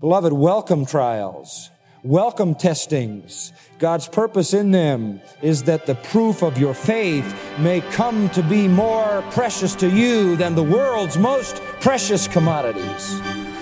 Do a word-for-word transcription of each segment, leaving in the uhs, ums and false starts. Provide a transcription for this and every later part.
Beloved, welcome trials, welcome testings. God's purpose in them is that the proof of your faith may come to be more precious to you than the world's most precious commodities.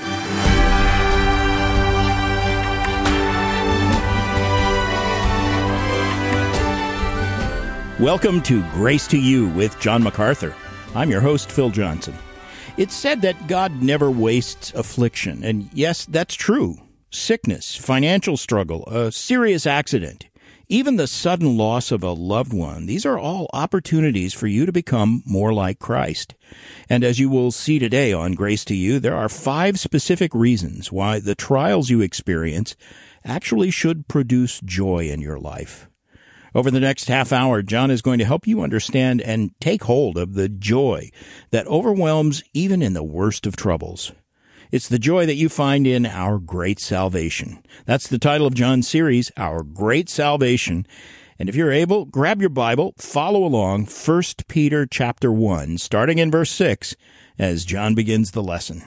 Welcome to Grace to You with John MacArthur. I'm your host, Phil Johnson. It's said that God never wastes affliction, and yes, that's true. Sickness, financial struggle, a serious accident, even the sudden loss of a loved one, these are all opportunities for you to become more like Christ. And as you will see today on Grace to You, there are five specific reasons why the trials you experience actually should produce joy in your life. Over the next half hour, John is going to help you understand and take hold of the joy that overwhelms even in the worst of troubles. It's the joy that you find in Our Great Salvation. That's the title of John's series, Our Great Salvation. And if you're able, grab your Bible, follow along, First Peter chapter one, starting in verse six, as John begins the lesson.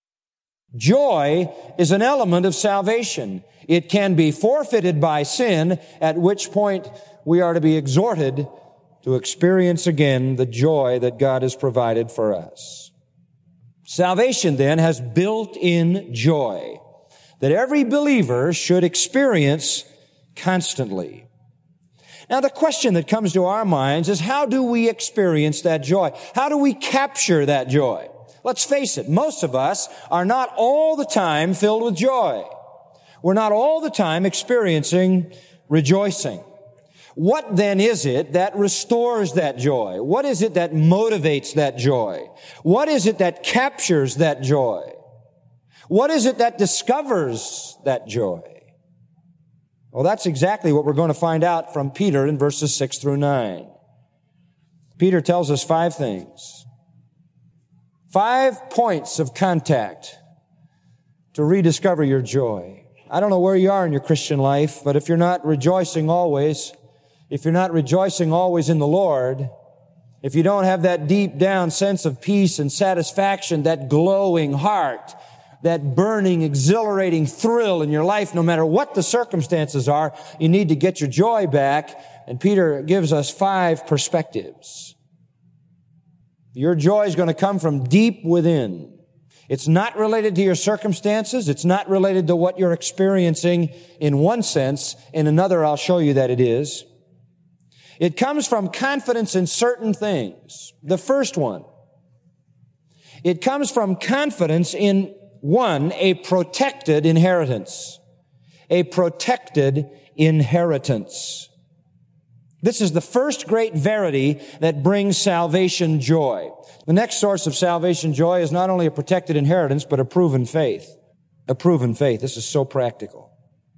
Joy is an element of salvation. It can be forfeited by sin, at which point we are to be exhorted to experience again the joy that God has provided for us. Salvation, then, has built-in joy that every believer should experience constantly. Now, the question that comes to our minds is, how do we experience that joy? How do we capture that joy? Let's face it, most of us are not all the time filled with joy. We're not all the time experiencing rejoicing. What then is it that restores that joy? What is it that motivates that joy? What is it that captures that joy? What is it that discovers that joy? Well, that's exactly what we're going to find out from Peter in verses six through nine. Peter tells us five things. Five points of contact to rediscover your joy. I don't know where you are in your Christian life, but if you're not rejoicing always, if you're not rejoicing always in the Lord, if you don't have that deep down sense of peace and satisfaction, that glowing heart, that burning, exhilarating thrill in your life, no matter what the circumstances are, you need to get your joy back. And Peter gives us five perspectives. Your joy is going to come from deep within. It's not related to your circumstances. It's not related to what you're experiencing in one sense. In another, I'll show you that it is. It comes from confidence in certain things. The first one, it comes from confidence in, one, a protected inheritance. A protected inheritance. This is the first great verity that brings salvation joy. The next source of salvation joy is not only a protected inheritance, but a proven faith. A proven faith. This is so practical.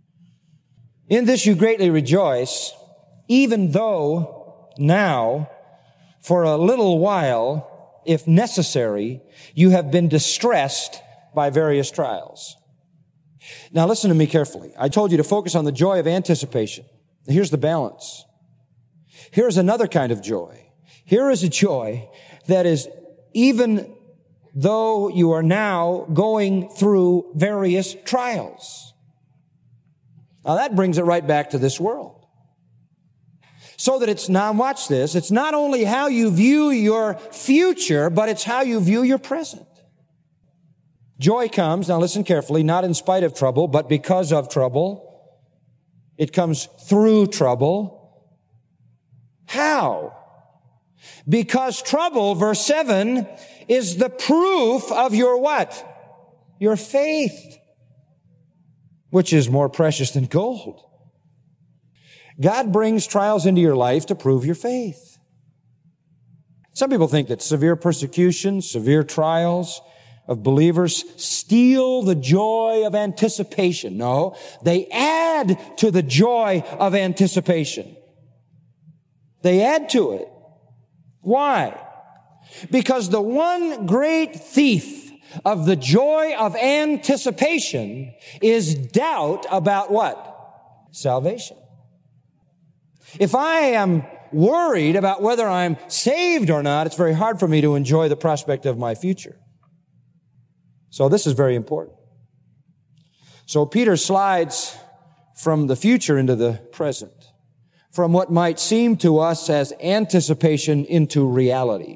In this you greatly rejoice, even though now, for a little while, if necessary, you have been distressed by various trials. Now listen to me carefully. I told you to focus on the joy of anticipation. Here's the balance. Here's another kind of joy. Here is a joy that is, even though you are now going through various trials. Now that brings it right back to this world. So that it's, now watch this, it's not only how you view your future, but it's how you view your present. Joy comes, now listen carefully, not in spite of trouble, but because of trouble. It comes through trouble. How? Because trouble, verse seven, is the proof of your what? Your faith, which is more precious than gold. God brings trials into your life to prove your faith. Some people think that severe persecution, severe trials of believers steal the joy of anticipation. No, they add to the joy of anticipation. They add to it. Why? Because the one great thief of the joy of anticipation is doubt about what? Salvation. If I am worried about whether I'm saved or not, it's very hard for me to enjoy the prospect of my future. So this is very important. So Peter slides from the future into the present, from what might seem to us as anticipation into reality.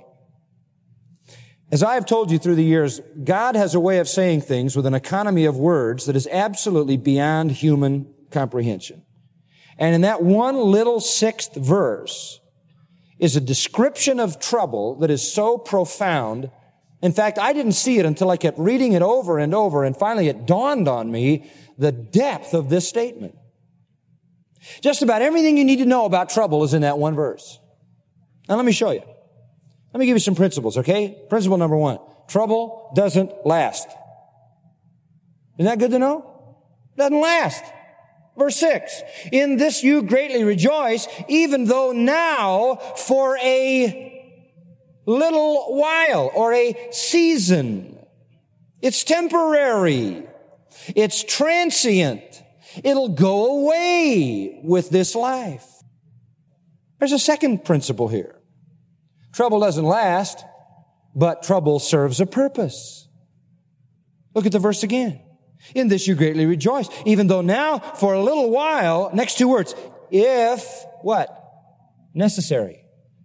As I have told you through the years, God has a way of saying things with an economy of words that is absolutely beyond human comprehension. And in that one little sixth verse is a description of trouble that is so profound. In fact, I didn't see it until I kept reading it over and over, and finally it dawned on me the depth of this statement. Just about everything you need to know about trouble is in that one verse. Now let me show you. Let me give you some principles, okay? Principle number one. Trouble doesn't last. Isn't that good to know? Doesn't last. Verse six. In this you greatly rejoice, even though now for a little while or a season. It's temporary. It's transient. It'll go away with this life. There's a second principle here. Trouble doesn't last, but trouble serves a purpose. Look at the verse again. In this you greatly rejoice, even though now for a little while, next two words, if what? Necessary.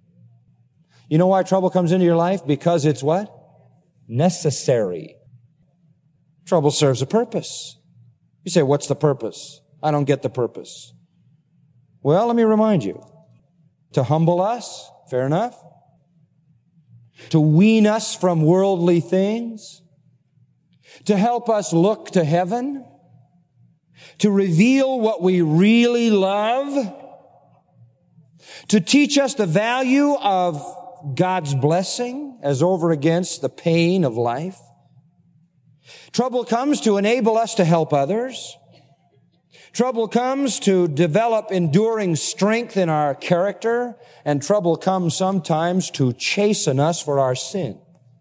You know why trouble comes into your life? Because it's what? Necessary. Trouble serves a purpose. You say, what's the purpose? I don't get the purpose. Well, let me remind you. To humble us, fair enough. To wean us from worldly things. To help us look to heaven. To reveal what we really love. To teach us the value of God's blessing as over against the pain of life. Trouble comes to enable us to help others. Trouble comes to develop enduring strength in our character. And trouble comes sometimes to chasten us for our sin.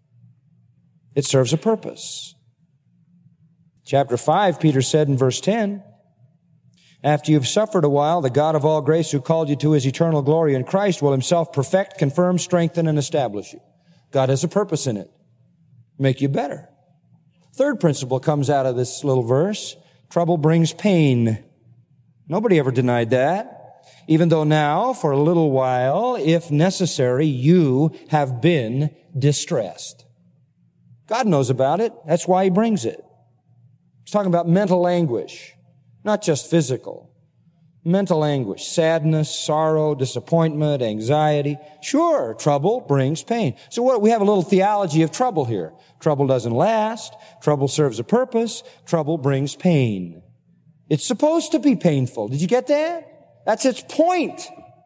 It serves a purpose. Chapter five, Peter said in verse ten, after you've suffered a while, the God of all grace who called you to his eternal glory in Christ will himself perfect, confirm, strengthen, and establish you. God has a purpose in it. Make you better. Third principle comes out of this little verse. Trouble brings pain. Nobody ever denied that. Even though now, for a little while, if necessary, you have been distressed. God knows about it. That's why he brings it. He's talking about mental anguish, not just physical. Mental anguish, sadness, sorrow, disappointment, anxiety. Sure, trouble brings pain. So what, we have a little theology of trouble here. Trouble doesn't last. Trouble serves a purpose. Trouble brings pain. It's supposed to be painful. Did you get that? That's its point.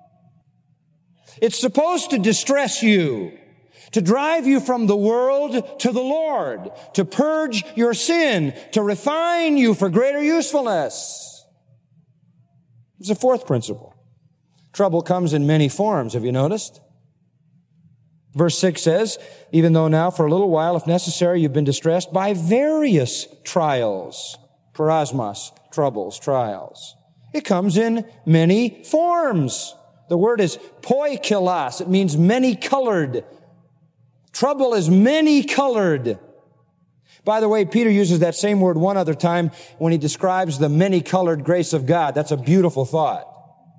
It's supposed to distress you, to drive you from the world to the Lord, to purge your sin, to refine you for greater usefulness. It's a fourth principle. Trouble comes in many forms. Have you noticed? Verse six says, even though now for a little while, if necessary, you've been distressed by various trials. Parasmos, troubles, trials. It comes in many forms. The word is poikilos. It means many-colored. Trouble is many-colored. By the way, Peter uses that same word one other time when he describes the many-colored grace of God. That's a beautiful thought.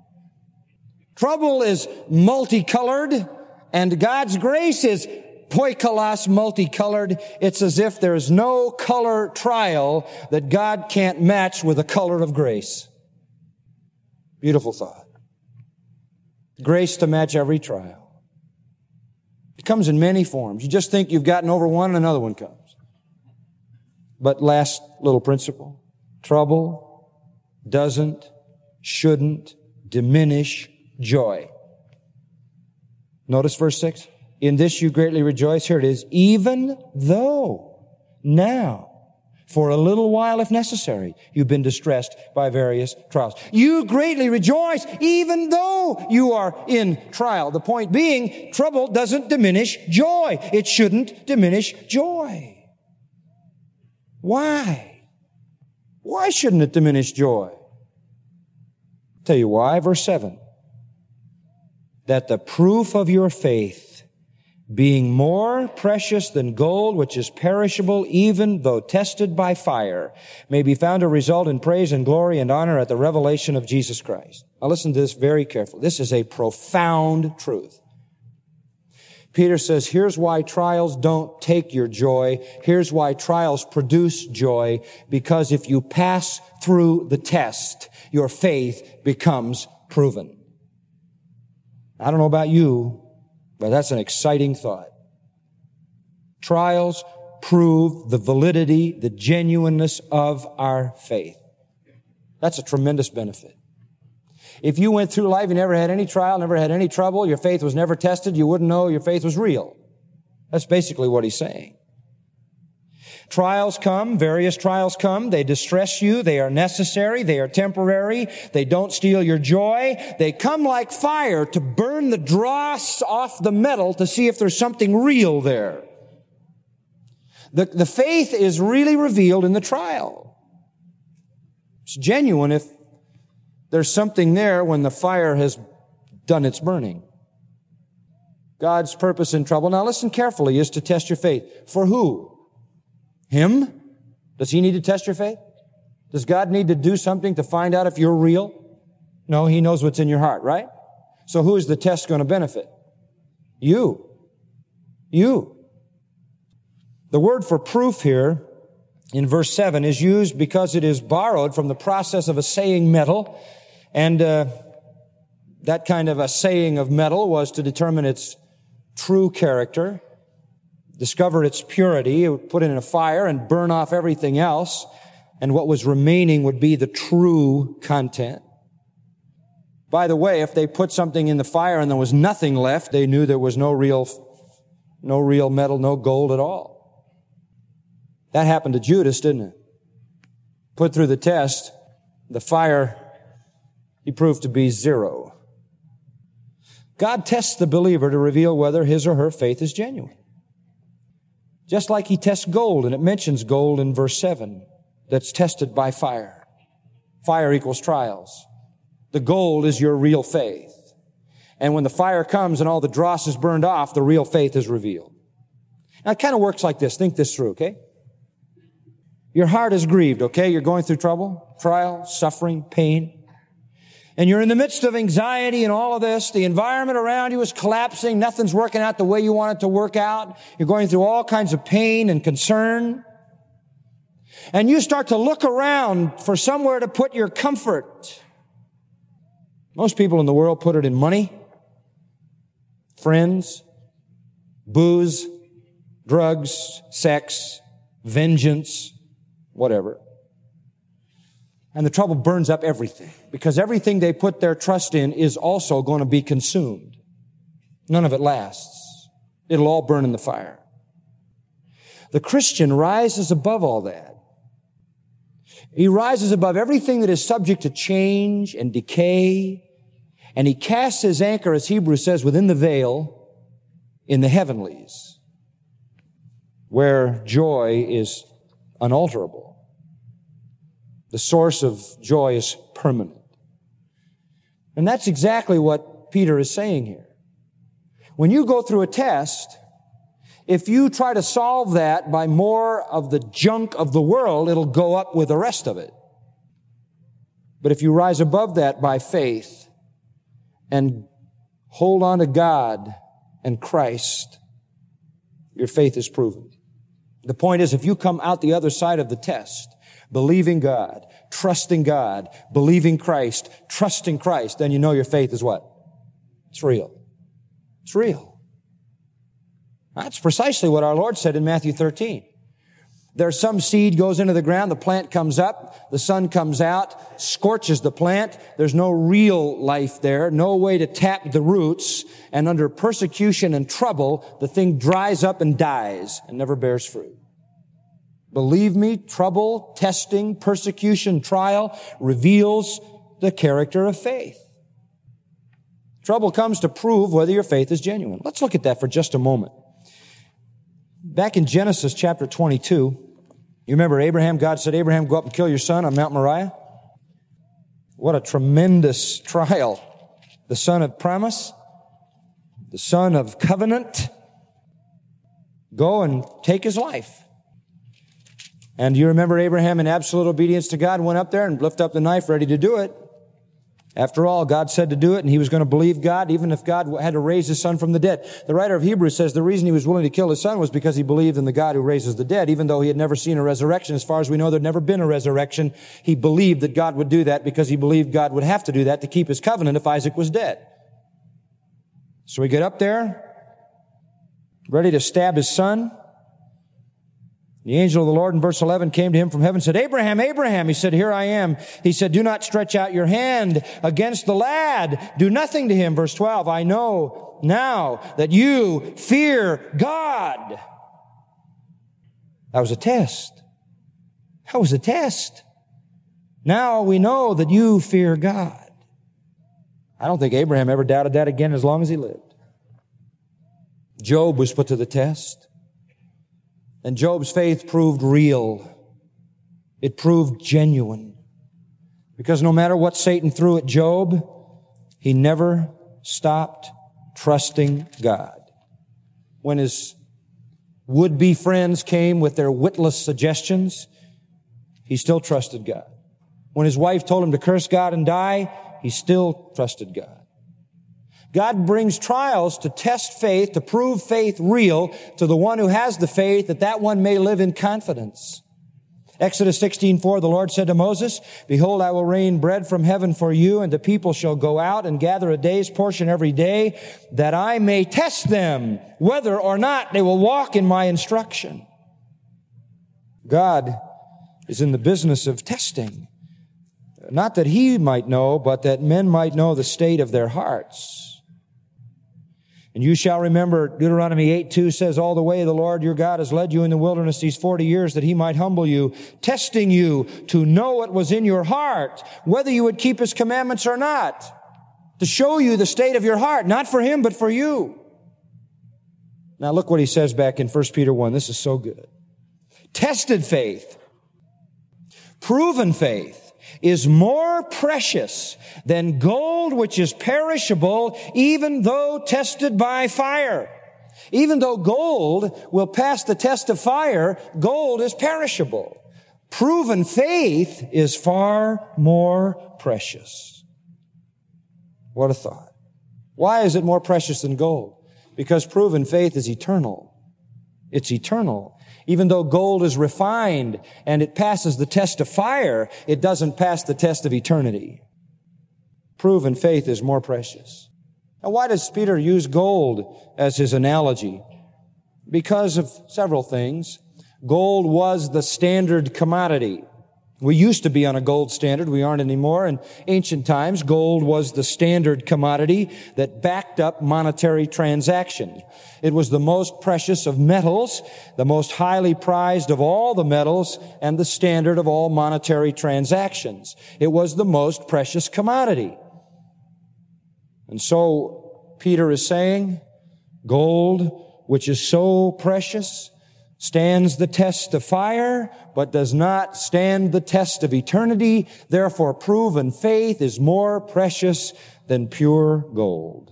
Trouble is multicolored, and God's grace is poikilos, multicolored. It's as if there is no color trial that God can't match with the color of grace. Beautiful thought. Grace to match every trial. It comes in many forms. You just think you've gotten over one, and another one comes. But last little principle, trouble doesn't, shouldn't diminish joy. Notice verse six. In this you greatly rejoice. Here it is. Even though now, for a little while if necessary, you've been distressed by various trials. You greatly rejoice even though you are in trial. The point being, trouble doesn't diminish joy. It shouldn't diminish joy. Why? Why shouldn't it diminish joy? I'll tell you why. Verse seven. That the proof of your faith, being more precious than gold, which is perishable, even though tested by fire, may be found to result in praise and glory and honor at the revelation of Jesus Christ. Now listen to this very carefully. This is a profound truth. Peter says, here's why trials don't take your joy. Here's why trials produce joy. Because if you pass through the test, your faith becomes proven. I don't know about you, but that's an exciting thought. Trials prove the validity, the genuineness of our faith. That's a tremendous benefit. If you went through life, you never had any trial, never had any trouble, your faith was never tested, you wouldn't know your faith was real. That's basically what he's saying. Trials come, various trials come, they distress you, they are necessary, they are temporary, they don't steal your joy, they come like fire to burn the dross off the metal to see if there's something real there. The, the faith is really revealed in the trial. It's genuine if there's something there when the fire has done its burning. God's purpose in trouble, now listen carefully, is to test your faith. For who? Him? Does he need to test your faith? Does God need to do something to find out if you're real? No, he knows what's in your heart, right? So who is the test going to benefit? You. You. The word for proof here in verse seven is used because it is borrowed from the process of assaying metal. And uh, that kind of assaying of metal was to determine its true character, discover its purity. It would put it in a fire and burn off everything else. And what was remaining would be the true content. By the way, if they put something in the fire and there was nothing left, they knew there was no real, no real metal, no gold at all. That happened to Judas, didn't it? Put through the test, the fire, he proved to be zero. God tests the believer to reveal whether his or her faith is genuine. Just like he tests gold, and it mentions gold in verse seven, that's tested by fire. Fire equals trials. The gold is your real faith. And when the fire comes and all the dross is burned off, the real faith is revealed. Now it kind of works like this. Think this through, okay? Your heart is grieved, okay? You're going through trouble, trial, suffering, pain. And you're in the midst of anxiety and all of this. The environment around you is collapsing. Nothing's working out the way you want it to work out. You're going through all kinds of pain and concern. And you start to look around for somewhere to put your comfort. Most people in the world put it in money, friends, booze, drugs, sex, vengeance, whatever. And the trouble burns up everything, because everything they put their trust in is also going to be consumed. None of it lasts. It'll all burn in the fire. The Christian rises above all that. He rises above everything that is subject to change and decay, and he casts his anchor, as Hebrews says, within the veil in the heavenlies, where joy is unalterable. The source of joy is permanent. And that's exactly what Peter is saying here. When you go through a test, if you try to solve that by more of the junk of the world, it'll go up with the rest of it. But if you rise above that by faith and hold on to God and Christ, your faith is proven. The point is, if you come out the other side of the test, believing God, trusting God, believing Christ, trusting Christ, then you know your faith is what? It's real. It's real. That's precisely what our Lord said in Matthew thirteen. There's some seed goes into the ground, the plant comes up, the sun comes out, scorches the plant. There's no real life there, no way to tap the roots, and under persecution and trouble, the thing dries up and dies and never bears fruit. Believe me, trouble, testing, persecution, trial reveals the character of faith. Trouble comes to prove whether your faith is genuine. Let's look at that for just a moment. Back in Genesis chapter twenty-two, you remember Abraham, God said, Abraham, go up and kill your son on Mount Moriah. What a tremendous trial. The son of promise, the son of covenant, go and take his life. And you remember Abraham, in absolute obedience to God, went up there and lifted up the knife, ready to do it. After all, God said to do it, and he was going to believe God, even if God had to raise his son from the dead. The writer of Hebrews says the reason he was willing to kill his son was because he believed in the God who raises the dead, even though he had never seen a resurrection. As far as we know, there'd never been a resurrection. He believed that God would do that because he believed God would have to do that to keep his covenant if Isaac was dead. So we get up there, ready to stab his son. The angel of the Lord in verse eleven came to him from heaven and said, Abraham, Abraham. He said, here I am. He said, do not stretch out your hand against the lad. Do nothing to him. Verse twelve, I know now that you fear God. That was a test. That was a test. Now we know that you fear God. I don't think Abraham ever doubted that again as long as he lived. Job was put to the test. And Job's faith proved real. It proved genuine. Because no matter what Satan threw at Job, he never stopped trusting God. When his would-be friends came with their witless suggestions, he still trusted God. When his wife told him to curse God and die, he still trusted God. God brings trials to test faith, to prove faith real to the one who has the faith, that that one may live in confidence. Exodus sixteen four, the Lord said to Moses, behold, I will rain bread from heaven for you, and the people shall go out and gather a day's portion every day, that I may test them, whether or not they will walk in my instruction. God is in the business of testing. Not that he might know, but that men might know the state of their hearts. And you shall remember, Deuteronomy eight two says, all the way the Lord your God has led you in the wilderness these forty years, that he might humble you, testing you to know what was in your heart, whether you would keep his commandments or not, to show you the state of your heart, not for him, but for you. Now look what he says back in First Peter one. This is so good. Tested faith, proven faith, is more precious than gold which is perishable, even though tested by fire. Even though gold will pass the test of fire, gold is perishable. Proven faith is far more precious. What a thought. Why is it more precious than gold? Because proven faith is eternal. It's eternal. Even though gold is refined and it passes the test of fire, it doesn't pass the test of eternity. Proven faith is more precious. Now, why does Peter use gold as his analogy? Because of several things. Gold was the standard commodity. We used to be on a gold standard. We aren't anymore. In ancient times, gold was the standard commodity that backed up monetary transactions. It was the most precious of metals, the most highly prized of all the metals, and the standard of all monetary transactions. It was the most precious commodity. And so Peter is saying, gold, which is so precious, stands the test of fire, but does not stand the test of eternity. Therefore, proven faith is more precious than pure gold.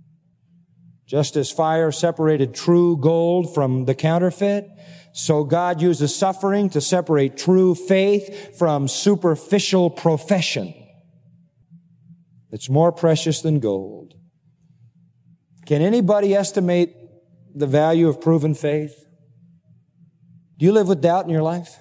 Just as fire separated true gold from the counterfeit, so God uses suffering to separate true faith from superficial profession. It's more precious than gold. Can anybody estimate the value of proven faith? Do you live with doubt in your life?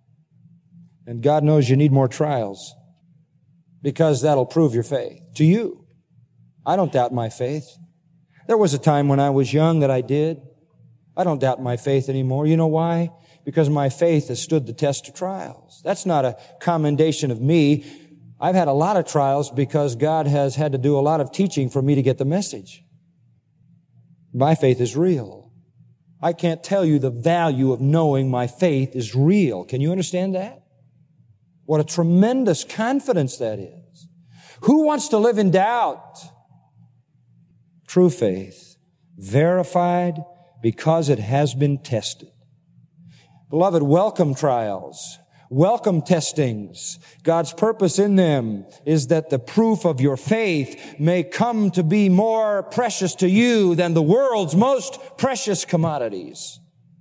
And God knows you need more trials, because that'll prove your faith to you. I don't doubt my faith. There was a time when I was young that I did. I don't doubt my faith anymore. You know why? Because my faith has stood the test of trials. That's not a commendation of me. I've had a lot of trials because God has had to do a lot of teaching for me to get the message. My faith is real. I can't tell you the value of knowing my faith is real. Can you understand that? What a tremendous confidence that is. Who wants to live in doubt? True faith, verified because it has been tested. Beloved, welcome trials. Welcome testings. God's purpose in them is that the proof of your faith may come to be more precious to you than the world's most precious commodities.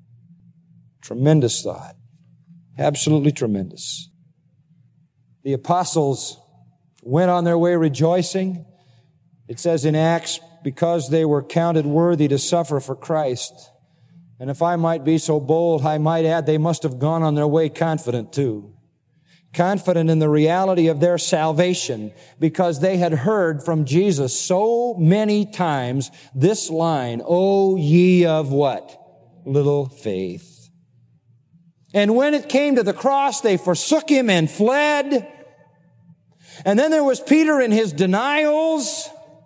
Tremendous thought. Absolutely tremendous. The apostles went on their way rejoicing. It says in Acts, because they were counted worthy to suffer for Christ. And if I might be so bold, I might add they must have gone on their way confident too. Confident in the reality of their salvation because they had heard from Jesus so many times this line, O ye of what? Little faith. And when it came to the cross, they forsook him and fled. And then there was Peter in his denials.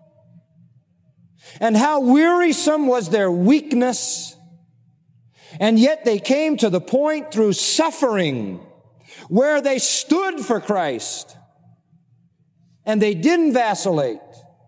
And how wearisome was their weakness. And yet they came to the point through suffering where they stood for Christ. And they didn't vacillate.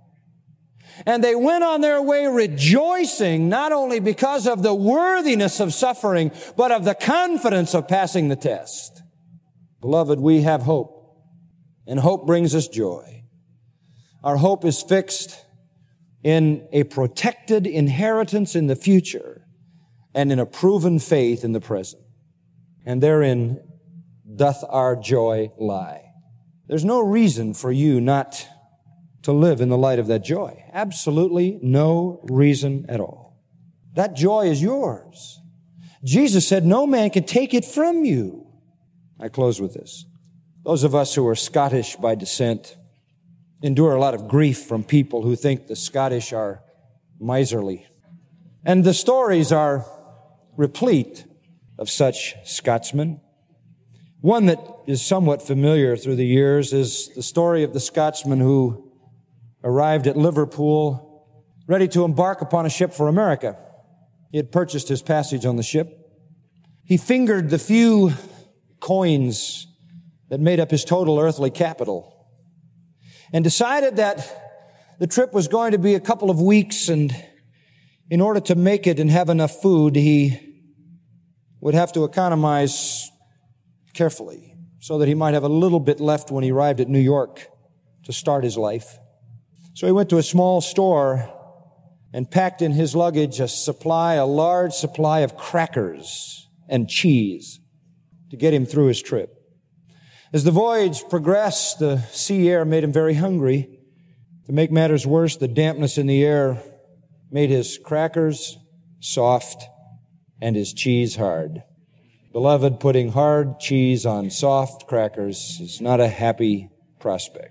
And they went on their way rejoicing, not only because of the worthiness of suffering, but of the confidence of passing the test. Beloved, we have hope. And hope brings us joy. Our hope is fixed in a protected inheritance in the future and in a proven faith in the present. And therein doth our joy lie. There's no reason for you not to live in the light of that joy. Absolutely no reason at all. That joy is yours. Jesus said, no man can take it from you. I close with this. Those of us who are Scottish by descent endure a lot of grief from people who think the Scottish are miserly. And the stories are replete of such Scotsmen. One that is somewhat familiar through the years is the story of the Scotsman who arrived at Liverpool ready to embark upon a ship for America. He had purchased his passage on the ship. He fingered the few coins that made up his total earthly capital and decided that the trip was going to be a couple of weeks, and in order to make it and have enough food, he would have to economize carefully so that he might have a little bit left when he arrived at New York to start his life. So he went to a small store and packed in his luggage a supply, a large supply of crackers and cheese to get him through his trip. As the voyage progressed, the sea air made him very hungry. To make matters worse, the dampness in the air made his crackers soft and his cheese hard. Beloved, putting hard cheese on soft crackers is not a happy prospect.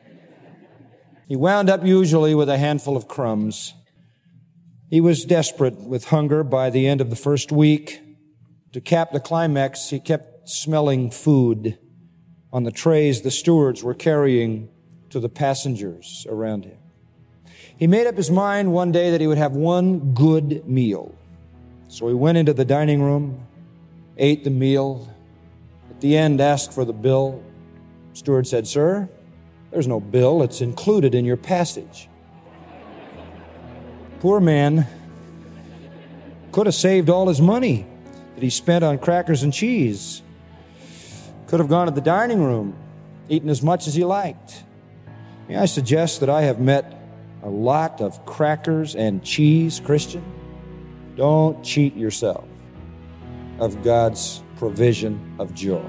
He wound up usually with a handful of crumbs. He was desperate with hunger by the end of the first week. To cap the climax, he kept smelling food on the trays the stewards were carrying to the passengers around him. He made up his mind one day that he would have one good meal. So he went into the dining room, ate the meal. At the end, asked for the bill. The steward said, "Sir, there's no bill. It's included in your passage." Poor man could have saved all his money that he spent on crackers and cheese. Could have gone to the dining room, eaten as much as he liked. May I suggest that I have met a lot of crackers and cheese, Christian? Don't cheat yourself of God's provision of joy.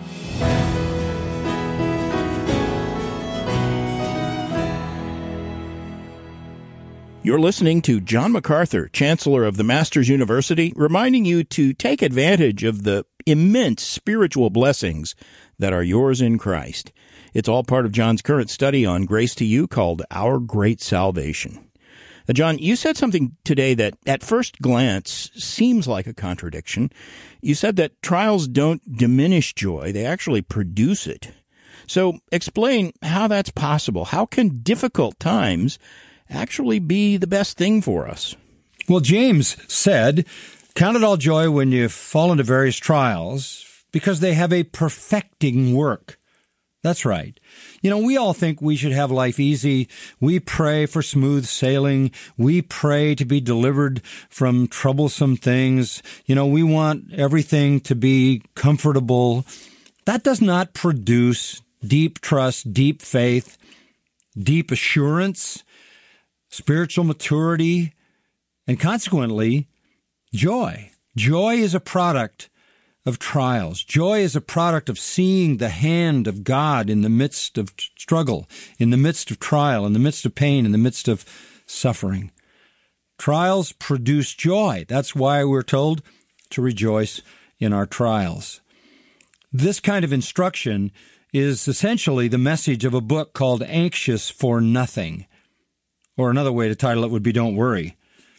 You're listening to John MacArthur, Chancellor of the Masters University, reminding you to take advantage of the immense spiritual blessings that are yours in Christ. It's all part of John's current study on Grace to You called Our Great Salvation. Now, John, you said something today that at first glance seems like a contradiction. You said that trials don't diminish joy, they actually produce it. So explain how that's possible. How can difficult times actually be the best thing for us? Well, James said, "Count it all joy when you fall into various trials, because they have a perfecting work." That's right. You know, we all think we should have life easy. We pray for smooth sailing. We pray to be delivered from troublesome things. You know, we want everything to be comfortable. That does not produce deep trust, deep faith, deep assurance, spiritual maturity, and consequently, joy. Joy is a product of trials. Joy is a product of seeing the hand of God in the midst of struggle, in the midst of trial, in the midst of pain, in the midst of suffering. Trials produce joy. That's why we're told to rejoice in our trials. This kind of instruction is essentially the message of a book called Anxious for Nothing. Or another way to title it would be Don't Worry.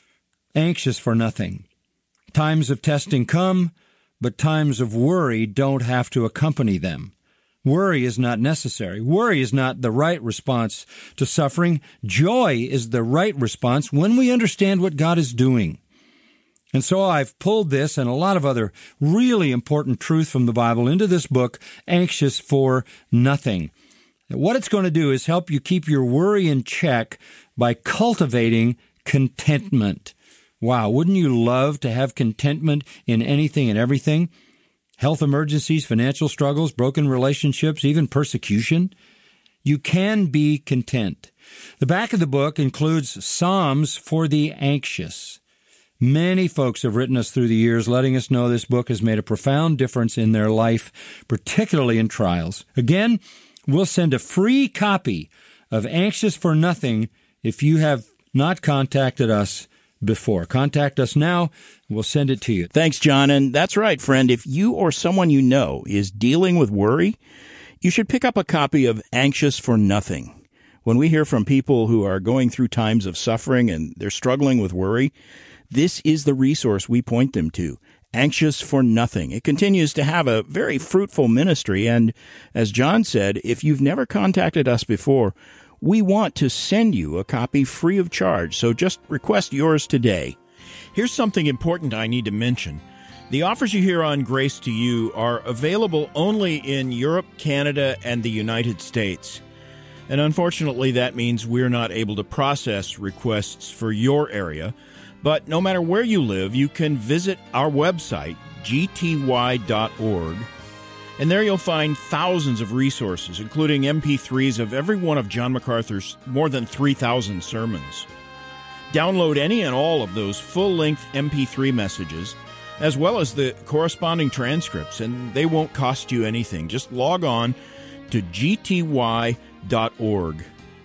Anxious for nothing. Times of testing come, but times of worry don't have to accompany them. Worry is not necessary. Worry is not the right response to suffering. Joy is the right response when we understand what God is doing. And so I've pulled this and a lot of other really important truth from the Bible into this book, Anxious for Nothing. What it's going to do is help you keep your worry in check by cultivating contentment. Wow, wouldn't you love to have contentment in anything and everything? Health emergencies, financial struggles, broken relationships, even persecution. You can be content. The back of the book includes Psalms for the anxious. Many folks have written us through the years letting us know this book has made a profound difference in their life, particularly in trials. Again, we'll send a free copy of Anxious for Nothing if you have not contacted us before. Contact us now. We'll send it to you. Thanks, John. And that's right, friend. If you or someone you know is dealing with worry, you should pick up a copy of Anxious for Nothing. When we hear from people who are going through times of suffering and they're struggling with worry, this is the resource we point them to. Anxious for Nothing. It continues to have a very fruitful ministry. And as John said, if you've never contacted us before, we want to send you a copy free of charge, so just request yours today. Here's something important I need to mention. The offers you hear on Grace to You are available only in Europe, Canada, and the United States. And unfortunately, that means we're not able to process requests for your area. But no matter where you live, you can visit our website, g t y dot org. And there you'll find thousands of resources, including M P threes of every one of John MacArthur's more than three thousand sermons. Download any and all of those full-length M P three messages, as well as the corresponding transcripts, and they won't cost you anything. Just log on to g t y dot org.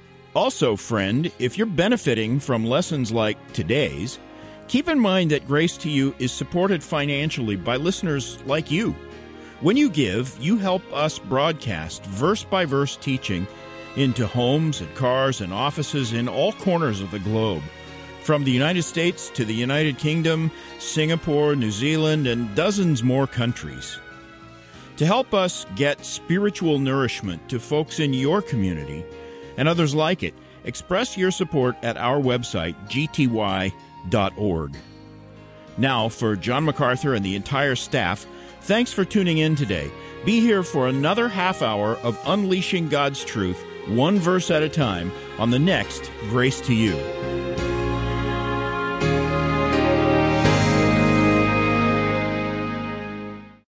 Also, friend, if you're benefiting from lessons like today's, keep in mind that Grace to You is supported financially by listeners like you. When you give, you help us broadcast verse-by-verse teaching into homes and cars and offices in all corners of the globe, from the United States to the United Kingdom, Singapore, New Zealand, and dozens more countries. To help us get spiritual nourishment to folks in your community and others like it, express your support at our website, g t y dot org. Now, for John MacArthur and the entire staff, thanks for tuning in today. Be here for another half hour of unleashing God's truth, one verse at a time, on the next Grace to You.